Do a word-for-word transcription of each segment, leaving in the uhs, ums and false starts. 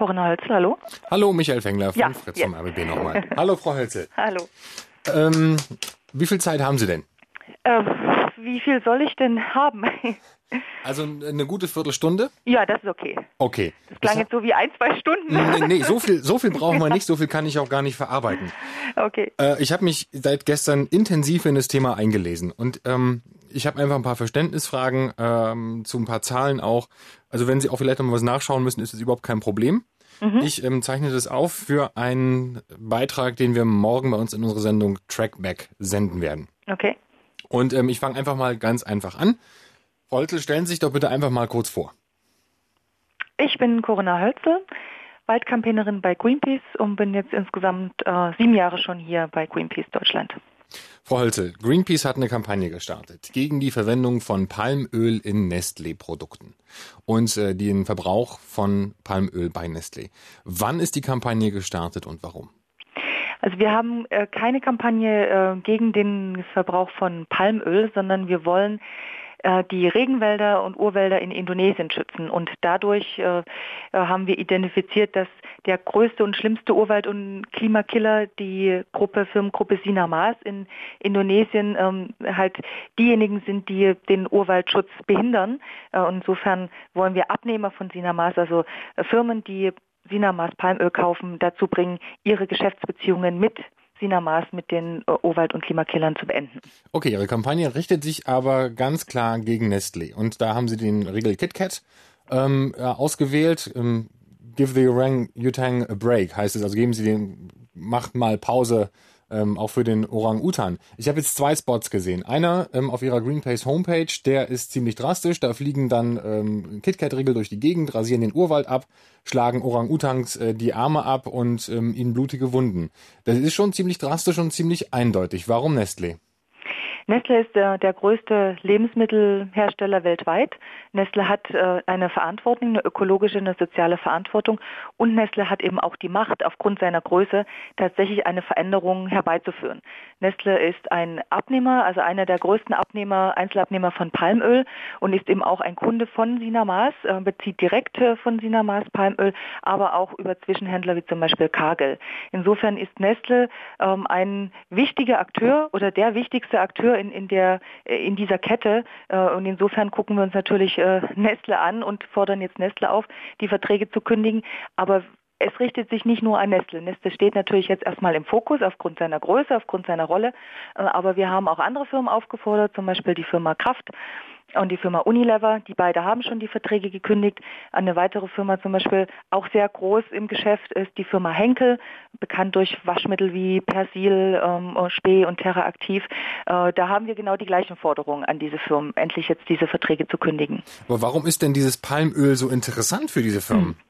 Corinna Hölzel, hallo. Hallo, Michael Fengler von Ja, Fritz jetzt. vom R B B nochmal. Hallo, Frau Hölzel. Hallo. Ähm, wie viel Zeit haben Sie denn? Äh, wie viel soll ich denn haben? Also eine gute Viertelstunde? Ja, das ist okay. Okay. Das klang Ich jetzt so wie ein, zwei Stunden. hab, nee, nee, so viel, so viel brauchen wir nicht, so viel kann ich auch gar nicht verarbeiten. Okay. Äh, ich habe mich seit gestern intensiv in das Thema eingelesen und ähm, ich habe einfach ein paar Verständnisfragen ähm, zu ein paar Zahlen auch. Also wenn Sie auch vielleicht noch mal was nachschauen müssen, ist das überhaupt kein Problem. Mhm. Ich ähm, zeichne das auf für einen Beitrag, den wir morgen bei uns in unserer Sendung Trackback senden werden. Okay. Und ähm, ich fange einfach mal ganz einfach an. Frau Hölzel, stellen Sie sich doch bitte einfach mal kurz vor. Ich bin Corinna Hölzel, Waldcampaignerin bei Greenpeace und bin jetzt insgesamt äh, sieben Jahre schon hier bei Greenpeace Deutschland. Frau Hölzel, Greenpeace hat eine Kampagne gestartet gegen die Verwendung von Palmöl in Nestlé-Produkten und äh, den Verbrauch von Palmöl bei Nestlé. Wann ist die Kampagne gestartet und warum? Also wir haben äh, keine Kampagne äh, gegen den Verbrauch von Palmöl, sondern wir wollen äh, die Regenwälder und Urwälder in Indonesien schützen. Und dadurch äh, haben wir identifiziert, dass der größte und schlimmste Urwald- und Klimakiller, die Gruppe, Firmengruppe Sinarmas in Indonesien, ähm, halt diejenigen sind, die den Urwaldschutz behindern. Äh, insofern wollen wir Abnehmer von Sinarmas, also äh, Firmen, die Sinarmas Palmöl kaufen, dazu bringen, ihre Geschäftsbeziehungen mit Sinarmas, mit den Urwald- und Klimakillern zu beenden. Okay, Ihre Kampagne richtet sich aber ganz klar gegen Nestlé. Und da haben Sie den Riegel KitKat ähm, ausgewählt. Ähm, Give the Orang-Utang a break, heißt es. Also geben Sie den, macht mal Pause, ähm, auch für den Orang-Utan. Ich habe jetzt zwei Spots gesehen. Einer ähm, auf Ihrer Greenpeace Homepage, der ist ziemlich drastisch. Da fliegen dann ähm, KitKat-Riegel durch die Gegend, rasieren den Urwald ab, schlagen Orang-Utans äh, die Arme ab und ähm, ihnen blutige Wunden. Das ist schon ziemlich drastisch und ziemlich eindeutig. Warum Nestlé? Nestle ist der, der größte Lebensmittelhersteller weltweit. Nestle hat äh, eine Verantwortung, eine ökologische, eine soziale Verantwortung und Nestle hat eben auch die Macht, aufgrund seiner Größe tatsächlich eine Veränderung herbeizuführen. Nestle ist ein Abnehmer, also einer der größten Abnehmer, Einzelabnehmer von Palmöl und ist eben auch ein Kunde von Sinarmas, äh, bezieht direkt äh, von Sinarmas Palmöl, aber auch über Zwischenhändler wie zum Beispiel Cargill. Insofern ist Nestle ähm, ein wichtiger Akteur oder der wichtigste Akteur in, in, der, in dieser Kette. Und insofern gucken wir uns natürlich Nestle an und fordern jetzt Nestle auf, die Verträge zu kündigen. Aber es richtet sich nicht nur an Nestle. Nestle steht natürlich jetzt erstmal im Fokus aufgrund seiner Größe, aufgrund seiner Rolle. Aber wir haben auch andere Firmen aufgefordert, zum Beispiel die Firma Kraft und die Firma Unilever, die beide haben schon die Verträge gekündigt. Eine weitere Firma zum Beispiel, auch sehr groß im Geschäft, ist die Firma Henkel, bekannt durch Waschmittel wie Persil, ähm, Spee und TerraAktiv. Äh, da haben wir genau die gleichen Forderungen an diese Firmen, endlich jetzt diese Verträge zu kündigen. Aber warum ist denn dieses Palmöl so interessant für diese Firmen? Hm.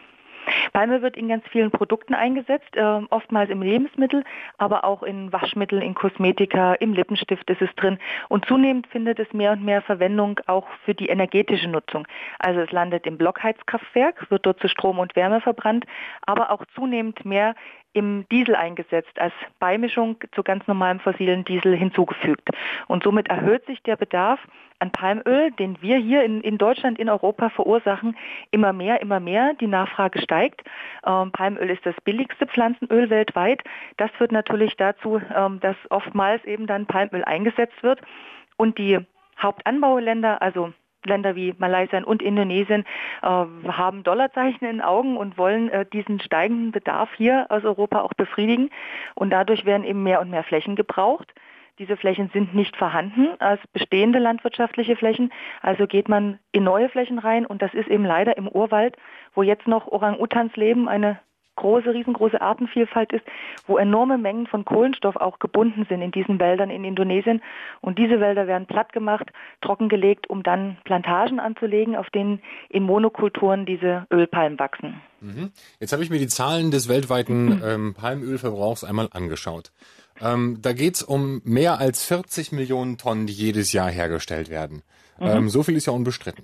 Palmöl wird in ganz vielen Produkten eingesetzt, äh, oftmals im Lebensmittel, aber auch in Waschmitteln, in Kosmetika, im Lippenstift ist es drin. Und zunehmend findet es mehr und mehr Verwendung auch für die energetische Nutzung. Also es landet im Blockheizkraftwerk, wird dort zu Strom und Wärme verbrannt, aber auch zunehmend mehr im Diesel eingesetzt, als Beimischung zu ganz normalem fossilen Diesel hinzugefügt. Und somit erhöht sich der Bedarf an Palmöl, den wir hier in, in Deutschland, in Europa verursachen, immer mehr, immer mehr. Die Nachfrage steigt. Ähm, Palmöl ist das billigste Pflanzenöl weltweit. Das führt natürlich dazu, ähm, dass oftmals eben dann Palmöl eingesetzt wird. Und die Hauptanbauländer, also Länder wie Malaysia und Indonesien äh, haben Dollarzeichen in den Augen und wollen äh, diesen steigenden Bedarf hier aus Europa auch befriedigen. Und dadurch werden eben mehr und mehr Flächen gebraucht. Diese Flächen sind nicht vorhanden als bestehende landwirtschaftliche Flächen. Also geht man in neue Flächen rein und das ist eben leider im Urwald, wo jetzt noch Orang-Utans leben, eine große, riesengroße Artenvielfalt ist, wo enorme Mengen von Kohlenstoff auch gebunden sind in diesen Wäldern in Indonesien. Und diese Wälder werden platt gemacht, trockengelegt, um dann Plantagen anzulegen, auf denen in Monokulturen diese Ölpalmen wachsen. Mhm. Jetzt habe ich mir die Zahlen des weltweiten ähm, Palmölverbrauchs einmal angeschaut. Ähm, da geht es um mehr als vierzig Millionen Tonnen, die jedes Jahr hergestellt werden. Mhm. Ähm, so viel ist ja unbestritten.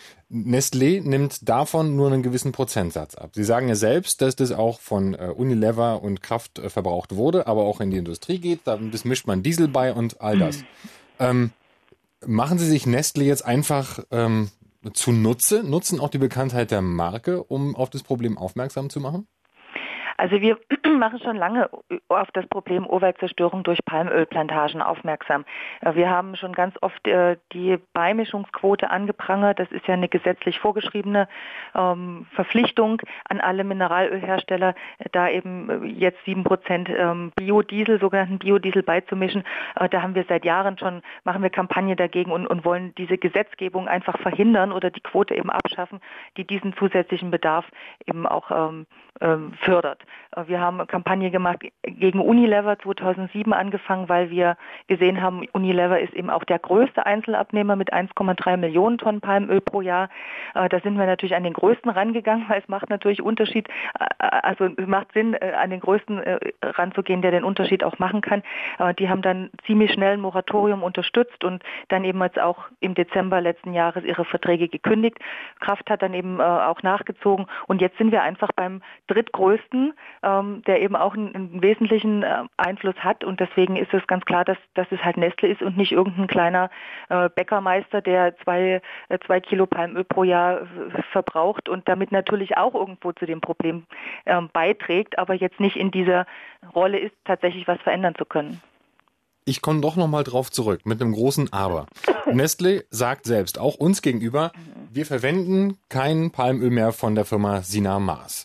Nestlé nimmt davon nur einen gewissen Prozentsatz ab. Sie sagen ja selbst, dass das auch von äh, Unilever und Kraft äh, verbraucht wurde, aber auch in die Industrie geht. Da, das mischt man Diesel bei und all das. Mhm. Ähm, machen Sie sich Nestlé jetzt einfach ähm, zunutze? Nutzen auch die Bekanntheit der Marke, um auf das Problem aufmerksam zu machen? Also wir machen schon lange auf das Problem Urwaldzerstörung durch Palmölplantagen aufmerksam. Wir haben schon ganz oft die Beimischungsquote angeprangert. Das ist ja eine gesetzlich vorgeschriebene ähm, Verpflichtung an alle Mineralölhersteller, da eben jetzt sieben Prozent ähm, Biodiesel, sogenannten Biodiesel beizumischen. Äh, da haben wir seit Jahren schon, machen wir Kampagne dagegen und, und wollen diese Gesetzgebung einfach verhindern oder die Quote eben abschaffen, die diesen zusätzlichen Bedarf eben auch ähm, ähm, fördert. Wir haben eine Kampagne gemacht gegen Unilever zweitausendsieben angefangen, weil wir gesehen haben, Unilever ist eben auch der größte Einzelabnehmer mit eins Komma drei Millionen Tonnen Palmöl pro Jahr. Da sind wir natürlich an den größten rangegangen, weil es macht natürlich Unterschied, also es macht Sinn, an den größten ranzugehen, der den Unterschied auch machen kann. Die haben dann ziemlich schnell ein Moratorium unterstützt und dann eben jetzt auch im Dezember letzten Jahres ihre Verträge gekündigt. Kraft hat dann eben auch nachgezogen und jetzt sind wir einfach beim drittgrößten, der eben auch einen, einen wesentlichen Einfluss hat und deswegen ist es ganz klar, dass, dass es halt Nestle ist und nicht irgendein kleiner äh, Bäckermeister, der zwei, äh, zwei Kilo Palmöl pro Jahr äh, verbraucht und damit natürlich auch irgendwo zu dem Problem äh, beiträgt, aber jetzt nicht in dieser Rolle ist, tatsächlich was verändern zu können. Ich komme doch nochmal drauf zurück mit einem großen Aber. Nestle sagt selbst, auch uns gegenüber, wir verwenden kein Palmöl mehr von der Firma Sinarmas.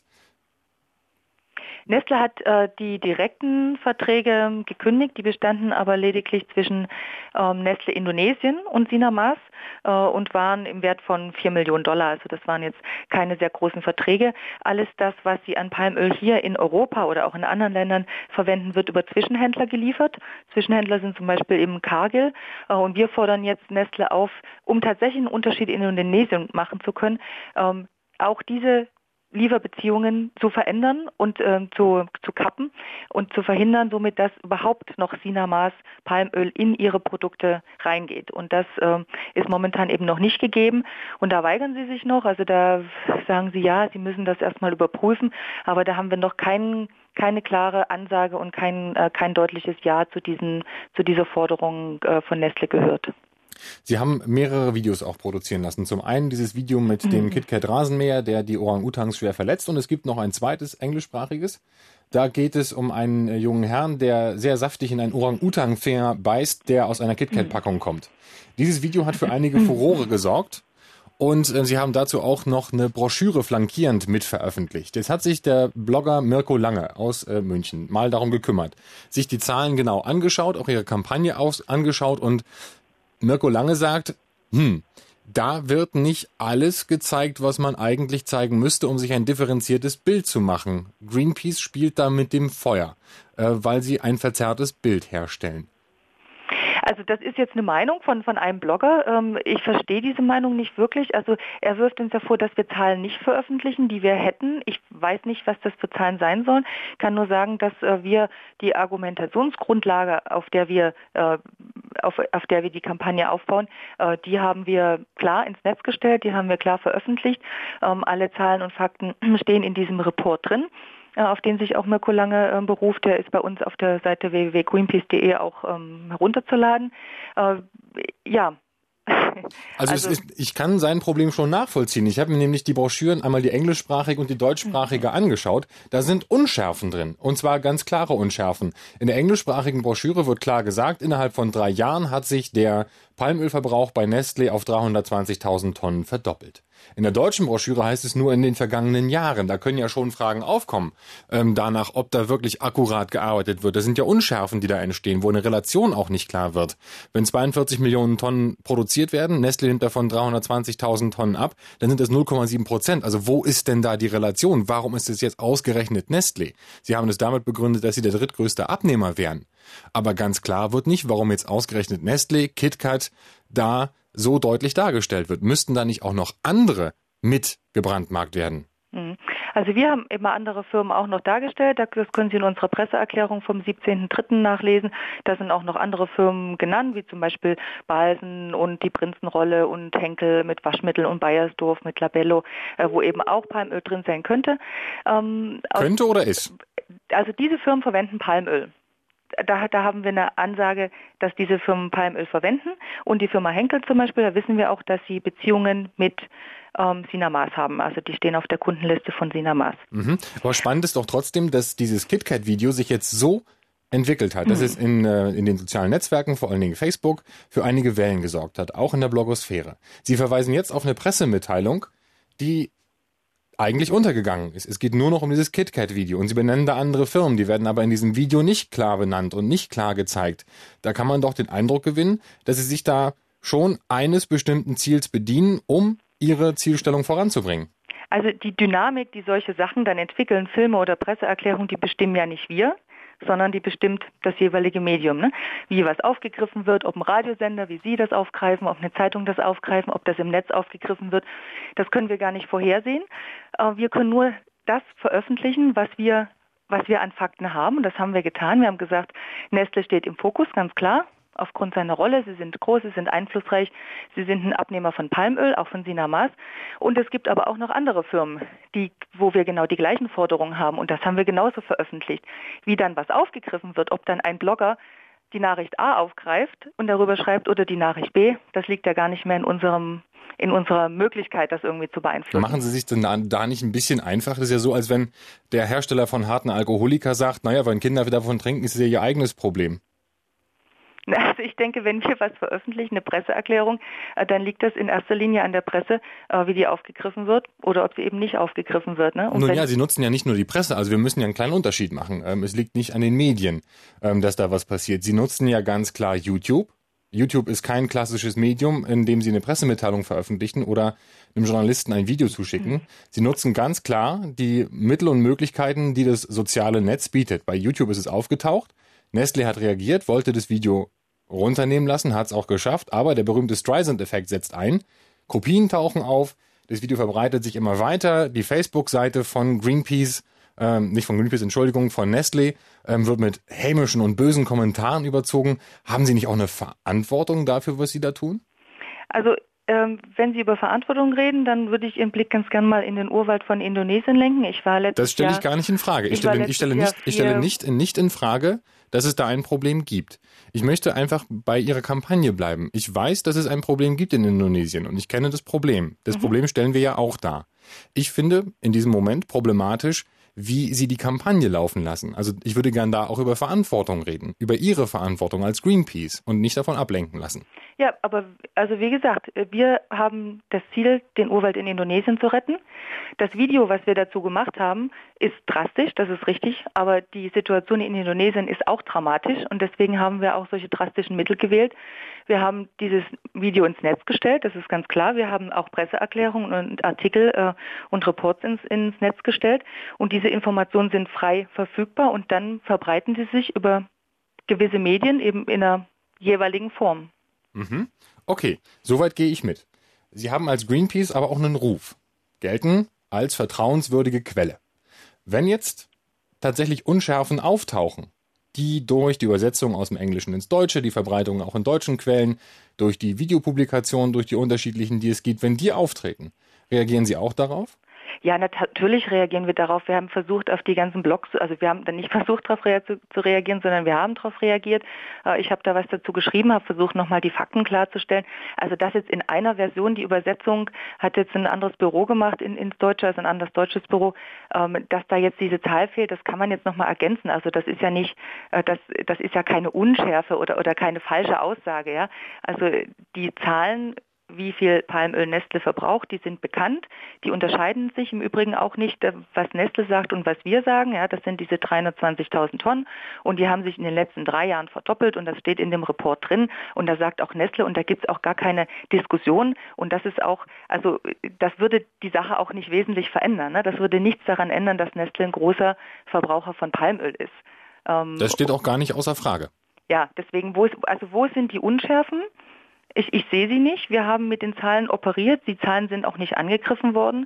Nestle hat äh, die direkten Verträge gekündigt, die bestanden aber lediglich zwischen ähm, Nestle Indonesien und Sinarmas äh, und waren im Wert von vier Millionen Dollar. Also das waren jetzt keine sehr großen Verträge. Alles das, was sie an Palmöl hier in Europa oder auch in anderen Ländern verwenden, wird über Zwischenhändler geliefert. Zwischenhändler sind zum Beispiel eben Cargill äh, und wir fordern jetzt Nestle auf, um tatsächlich einen Unterschied in Indonesien machen zu können, ähm, auch diese Lieferbeziehungen zu verändern und äh, zu, zu kappen und zu verhindern, somit, dass überhaupt noch Sinarmas Palmöl in ihre Produkte reingeht. Und das äh, ist momentan eben noch nicht gegeben. Und da weigern sie sich noch. Also da sagen sie, ja, sie müssen das erstmal überprüfen. Aber da haben wir noch keinen keine klare Ansage und kein, äh, kein deutliches Ja zu, diesen, zu dieser Forderung äh, von Nestle gehört. Sie haben mehrere Videos auch produzieren lassen. Zum einen dieses Video mit mhm. dem KitKat Rasenmäher, der die Orang-Utans schwer verletzt. Und es gibt noch ein zweites englischsprachiges. Da geht es um einen jungen Herrn, der sehr saftig in einen Orang-Utan-Finger beißt, der aus einer KitKat-Packung kommt. Dieses Video hat für einige Furore gesorgt. Und äh, Sie haben dazu auch noch eine Broschüre flankierend mit veröffentlicht. Jetzt hat sich der Blogger Mirko Lange aus äh, München mal darum gekümmert, sich die Zahlen genau angeschaut, auch ihre Kampagne aus, angeschaut und Mirko Lange sagt, hm, da wird nicht alles gezeigt, was man eigentlich zeigen müsste, um sich ein differenziertes Bild zu machen. Greenpeace spielt da mit dem Feuer, äh, weil sie ein verzerrtes Bild herstellen. Also das ist jetzt eine Meinung von, von einem Blogger. Ich verstehe diese Meinung nicht wirklich. Also er wirft uns ja vor, dass wir Zahlen nicht veröffentlichen, die wir hätten. Ich weiß nicht, was das für Zahlen sein sollen. Ich kann nur sagen, dass wir die Argumentationsgrundlage, auf der wir, auf, auf der wir die Kampagne aufbauen, die haben wir klar ins Netz gestellt, die haben wir klar veröffentlicht. Alle Zahlen und Fakten stehen in diesem Report drin, auf den sich auch Mirko Lange äh, beruft. Der ist bei uns auf der Seite w w w punkt greenpeace punkt d e auch ähm, herunterzuladen. Äh, ja. Also, also es ist, ich kann sein Problem schon nachvollziehen. Ich habe mir nämlich die Broschüren, einmal die englischsprachige und die deutschsprachige mhm. angeschaut. Da sind Unschärfen drin. Und zwar ganz klare Unschärfen. In der englischsprachigen Broschüre wird klar gesagt, innerhalb von drei Jahren hat sich der Palmölverbrauch bei Nestle auf dreihundertzwanzigtausend Tonnen verdoppelt. In der deutschen Broschüre heißt es nur in den vergangenen Jahren. Da können ja schon Fragen aufkommen, ähm, danach, ob da wirklich akkurat gearbeitet wird. Das sind ja Unschärfen, die da entstehen, wo eine Relation auch nicht klar wird. Wenn zweiundvierzig Millionen Tonnen produziert werden, Nestle nimmt davon dreihundertzwanzigtausend Tonnen ab, dann sind das null Komma sieben Prozent. Also wo ist denn da die Relation? Warum ist es jetzt ausgerechnet Nestle? Sie haben es damit begründet, dass sie der drittgrößte Abnehmer wären. Aber ganz klar wird nicht, warum jetzt ausgerechnet Nestle, KitKat da so deutlich dargestellt wird. Müssten da nicht auch noch andere mit gebrandmarkt werden? Also wir haben immer andere Firmen auch noch dargestellt. Das können Sie in unserer Presseerklärung vom siebzehnten dritten nachlesen. Da sind auch noch andere Firmen genannt, wie zum Beispiel Balsen und die Prinzenrolle und Henkel mit Waschmittel und Bayersdorf mit Labello, wo eben auch Palmöl drin sein könnte. Ähm, könnte oder ist? Also diese Firmen verwenden Palmöl. da, da haben wir eine Ansage, dass diese Firmen Palmöl verwenden. Und die Firma Henkel zum Beispiel, da wissen wir auch, dass sie Beziehungen mit ähm, Sina Maas haben. Also die stehen auf der Kundenliste von Sina Maas. Mhm. Aber spannend ist doch trotzdem, dass dieses KitKat-Video sich jetzt so entwickelt hat, dass mhm. es in, äh, in den sozialen Netzwerken, vor allen Dingen Facebook, für einige Wellen gesorgt hat, auch in der Blogosphäre. Sie verweisen jetzt auf eine Pressemitteilung, die eigentlich untergegangen ist. Es geht nur noch um dieses KitKat-Video und Sie benennen da andere Firmen, die werden aber in diesem Video nicht klar benannt und nicht klar gezeigt. Da kann man doch den Eindruck gewinnen, dass Sie sich da schon eines bestimmten Ziels bedienen, um Ihre Zielstellung voranzubringen. Also die Dynamik, die solche Sachen dann entwickeln, Filme oder Presseerklärungen, die bestimmen ja nicht wir, sondern die bestimmt das jeweilige Medium. Ne? Wie was aufgegriffen wird, ob ein Radiosender, wie Sie das aufgreifen, ob eine Zeitung das aufgreifen, ob das im Netz aufgegriffen wird, das können wir gar nicht vorhersehen. Wir können nur das veröffentlichen, was wir, was wir an Fakten haben. Und das haben wir getan. Wir haben gesagt, Nestle steht im Fokus, ganz klar. Aufgrund seiner Rolle, sie sind groß, sie sind einflussreich, sie sind ein Abnehmer von Palmöl, auch von Sina Maas. Und es gibt aber auch noch andere Firmen, die, wo wir genau die gleichen Forderungen haben. Und das haben wir genauso veröffentlicht. Wie dann was aufgegriffen wird, ob dann ein Blogger die Nachricht A aufgreift und darüber schreibt oder die Nachricht B, das liegt ja gar nicht mehr in unserem in unserer Möglichkeit, das irgendwie zu beeinflussen. Machen Sie sich denn da nicht ein bisschen einfach? Das ist ja so, als wenn der Hersteller von harten Alkoholiker sagt, naja, wenn Kinder davon trinken, ist es ja ihr eigenes Problem. Also ich denke, wenn wir was veröffentlichen, eine Presseerklärung, dann liegt das in erster Linie an der Presse, wie die aufgegriffen wird oder ob sie eben nicht aufgegriffen wird. Ne? Und Nun ja, Sie nutzen ja nicht nur die Presse, also wir müssen ja einen kleinen Unterschied machen. Es liegt nicht an den Medien, dass da was passiert. Sie nutzen ja ganz klar YouTube. YouTube ist kein klassisches Medium, in dem Sie eine Pressemitteilung veröffentlichen oder einem Journalisten ein Video zuschicken. Mhm. Sie nutzen ganz klar die Mittel und Möglichkeiten, die das soziale Netz bietet. Bei YouTube ist es aufgetaucht. Nestle hat reagiert, wollte das Video runternehmen lassen, hat es auch geschafft, aber der berühmte Streisand-Effekt setzt ein. Kopien tauchen auf, das Video verbreitet sich immer weiter, die Facebook-Seite von Greenpeace, ähm, nicht von Greenpeace, Entschuldigung, von Nestle, ähm, wird mit hämischen und bösen Kommentaren überzogen. Haben Sie nicht auch eine Verantwortung dafür, was Sie da tun? Also Ähm, wenn Sie über Verantwortung reden, dann würde ich Ihren Blick ganz gern mal in den Urwald von Indonesien lenken. Ich war letztes Das stelle ich Jahr, gar nicht in Frage. Ich, ich stelle, ich stelle, nicht, ich stelle nicht, nicht in Frage, dass es da ein Problem gibt. Ich möchte einfach bei Ihrer Kampagne bleiben. Ich weiß, dass es ein Problem gibt in Indonesien und ich kenne das Problem. Das mhm. Problem stellen wir ja auch dar. Ich finde in diesem Moment problematisch, wie Sie die Kampagne laufen lassen. Also ich würde gern da auch über Verantwortung reden, über Ihre Verantwortung als Greenpeace und nicht davon ablenken lassen. Ja, aber also wie gesagt, wir haben das Ziel, den Urwald in Indonesien zu retten. Das Video, was wir dazu gemacht haben, ist drastisch, das ist richtig, aber die Situation in Indonesien ist auch dramatisch und deswegen haben wir auch solche drastischen Mittel gewählt. Wir haben dieses Video ins Netz gestellt, das ist ganz klar. Wir haben auch Presseerklärungen und Artikel äh, und Reports ins, ins Netz gestellt und diese Informationen sind frei verfügbar und dann verbreiten sie sich über gewisse Medien eben in einer jeweiligen Form. Mhm. Okay, soweit gehe ich mit. Sie haben als Greenpeace aber auch einen Ruf, gelten als vertrauenswürdige Quelle. Wenn jetzt tatsächlich Unschärfen auftauchen, die durch die Übersetzung aus dem Englischen ins Deutsche, die Verbreitung auch in deutschen Quellen, durch die Videopublikation, durch die unterschiedlichen, die es gibt, wenn die auftreten, reagieren Sie auch darauf? Ja, natürlich reagieren wir darauf. Wir haben versucht, auf die ganzen Blogs, also wir haben dann nicht versucht, darauf rea- zu, zu reagieren, sondern wir haben darauf reagiert. Äh, ich habe da was dazu geschrieben, habe versucht, nochmal die Fakten klarzustellen. Also das jetzt in einer Version, die Übersetzung hat jetzt ein anderes Büro gemacht in, ins Deutsche, also ein anderes deutsches Büro, ähm, dass da jetzt diese Zahl fehlt, das kann man jetzt nochmal ergänzen. Also das ist ja nicht, äh, das, das ist ja keine Unschärfe oder, oder keine falsche Aussage, ja. Also die Zahlen, wie viel Palmöl Nestle verbraucht, die sind bekannt. Die unterscheiden sich im Übrigen auch nicht, was Nestle sagt und was wir sagen. Ja, das sind diese dreihundertzwanzigtausend Tonnen und die haben sich in den letzten drei Jahren verdoppelt und das steht in dem Report drin und da sagt auch Nestle und da gibt es auch gar keine Diskussion und das ist auch, also das würde die Sache auch nicht wesentlich verändern. Ne? Das würde nichts daran ändern, dass Nestle ein großer Verbraucher von Palmöl ist. Ähm, das steht auch gar nicht außer Frage. Ja, deswegen, wo ist, also wo sind die Unschärfen? Ich, ich sehe sie nicht. Wir haben mit den Zahlen operiert. Die Zahlen sind auch nicht angegriffen worden.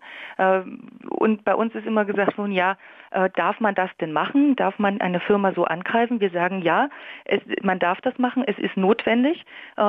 Und bei uns ist immer gesagt worden, ja, darf man das denn machen? Darf man eine Firma so angreifen? Wir sagen ja, es, man darf das machen. Es ist notwendig.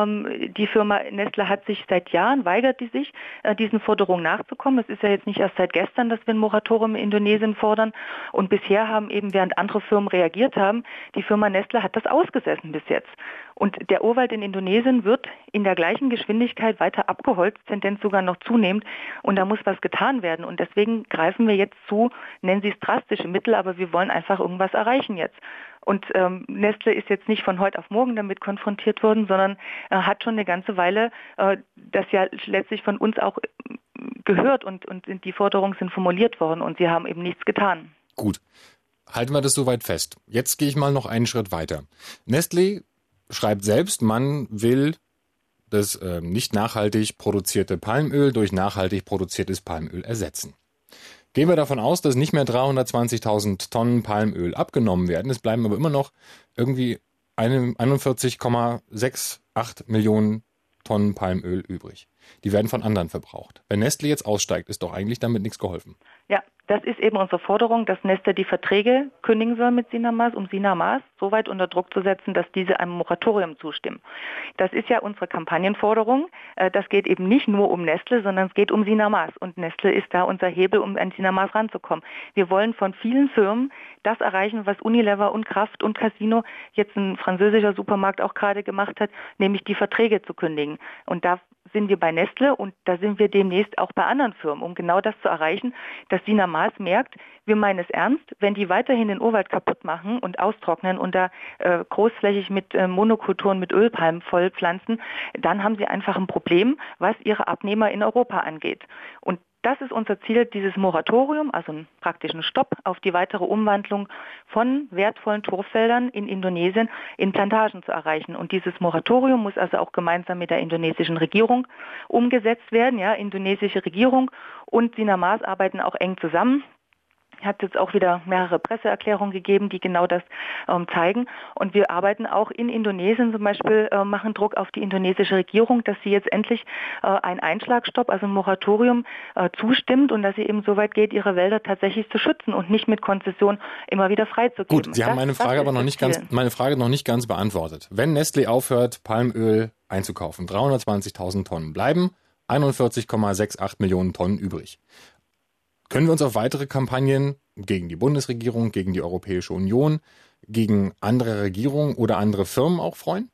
Die Firma Nestle hat sich seit Jahren, weigert die sich, diesen Forderungen nachzukommen. Es ist ja jetzt nicht erst seit gestern, dass wir ein Moratorium in Indonesien fordern. Und bisher haben eben, während andere Firmen reagiert haben, die Firma Nestle hat das ausgesessen bis jetzt. Und der Urwald in Indonesien wird in der gleichen Geschwindigkeit weiter abgeholzt, Tendenz sogar noch zunehmend. Und da muss was getan werden. Und deswegen greifen wir jetzt zu, nennen Sie es drastische Mittel, aber wir wollen einfach irgendwas erreichen jetzt. Und ähm, Nestle ist jetzt nicht von heute auf morgen damit konfrontiert worden, sondern äh, hat schon eine ganze Weile äh, das ja letztlich von uns auch gehört und, und die Forderungen sind formuliert worden und sie haben eben nichts getan. Gut, halten wir das soweit fest. Jetzt gehe ich mal noch einen Schritt weiter. Nestle schreibt selbst, man will das äh, nicht nachhaltig produzierte Palmöl durch nachhaltig produziertes Palmöl ersetzen. Gehen wir davon aus, dass nicht mehr dreihundertzwanzigtausend Tonnen Palmöl abgenommen werden. Es bleiben aber immer noch irgendwie einundvierzig Komma achtundsiebzig Millionen Tonnen Palmöl übrig. Die werden von anderen verbraucht. Wenn Nestle jetzt aussteigt, ist doch eigentlich damit nichts geholfen. Ja, das ist eben unsere Forderung, dass Nestle die Verträge kündigen soll mit Sinarmas, um Sinarmas so weit unter Druck zu setzen, dass diese einem Moratorium zustimmen. Das ist ja unsere Kampagnenforderung. Das geht eben nicht nur um Nestle, sondern es geht um Sinarmas. Und Nestle ist da unser Hebel, um an Sinarmas ranzukommen. Wir wollen von vielen Firmen das erreichen, was Unilever und Kraft und Casino, jetzt ein französischer Supermarkt auch gerade gemacht hat, nämlich die Verträge zu kündigen. Und da sind wir bei Nestle und da sind wir demnächst auch bei anderen Firmen, um genau das zu erreichen, dass Sinarmas merkt, wir meinen es ernst, wenn die weiterhin den Urwald kaputt machen und austrocknen und da äh, großflächig mit äh, Monokulturen, mit Ölpalmen vollpflanzen, dann haben sie einfach ein Problem, was ihre Abnehmer in Europa angeht. Und das ist unser Ziel, dieses Moratorium, also einen praktischen Stopp auf die weitere Umwandlung von wertvollen Torffeldern in Indonesien in Plantagen zu erreichen. Und dieses Moratorium muss also auch gemeinsam mit der indonesischen Regierung umgesetzt werden. Ja, indonesische Regierung und Sinarmas arbeiten auch eng zusammen. Hat jetzt auch wieder mehrere Presseerklärungen gegeben, die genau das ähm, zeigen. Und wir arbeiten auch in Indonesien zum Beispiel, äh, machen Druck auf die indonesische Regierung, dass sie jetzt endlich äh, einen Einschlagstopp, also ein Moratorium äh, zustimmt und dass sie eben so weit geht, ihre Wälder tatsächlich zu schützen und nicht mit Konzession immer wieder freizugeben. Gut, Sie haben das, meine Frage aber noch nicht ganz, meine Frage noch nicht ganz beantwortet. Wenn Nestle aufhört, Palmöl einzukaufen, dreihundertzwanzigtausend Tonnen, bleiben einundvierzig Komma achtundsiebzig Millionen Tonnen übrig. Können wir uns auf weitere Kampagnen gegen die Bundesregierung, gegen die Europäische Union, gegen andere Regierungen oder andere Firmen auch freuen?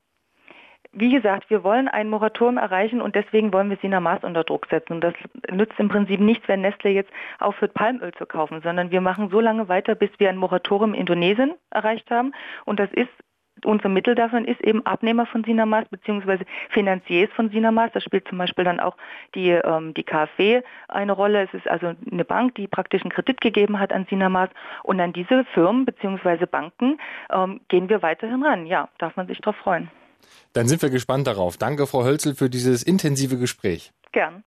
Wie gesagt, wir wollen ein Moratorium erreichen und deswegen wollen wir Sinarmas unter Druck setzen. Und das nützt im Prinzip nichts, wenn Nestle jetzt aufhört, Palmöl zu kaufen, sondern wir machen so lange weiter, bis wir ein Moratorium in Indonesien erreicht haben. Und das ist unser Mittel davon ist eben Abnehmer von Sinarmas beziehungsweise Finanziers von Sinarmas. Da spielt zum Beispiel dann auch die, ähm, die KfW eine Rolle. Es ist also eine Bank, die praktisch einen Kredit gegeben hat an Sinarmas. Und an diese Firmen beziehungsweise Banken ähm, gehen wir weiterhin ran. Ja, darf man sich drauf freuen. Dann sind wir gespannt darauf. Danke, Frau Hölzel, für dieses intensive Gespräch. Gern.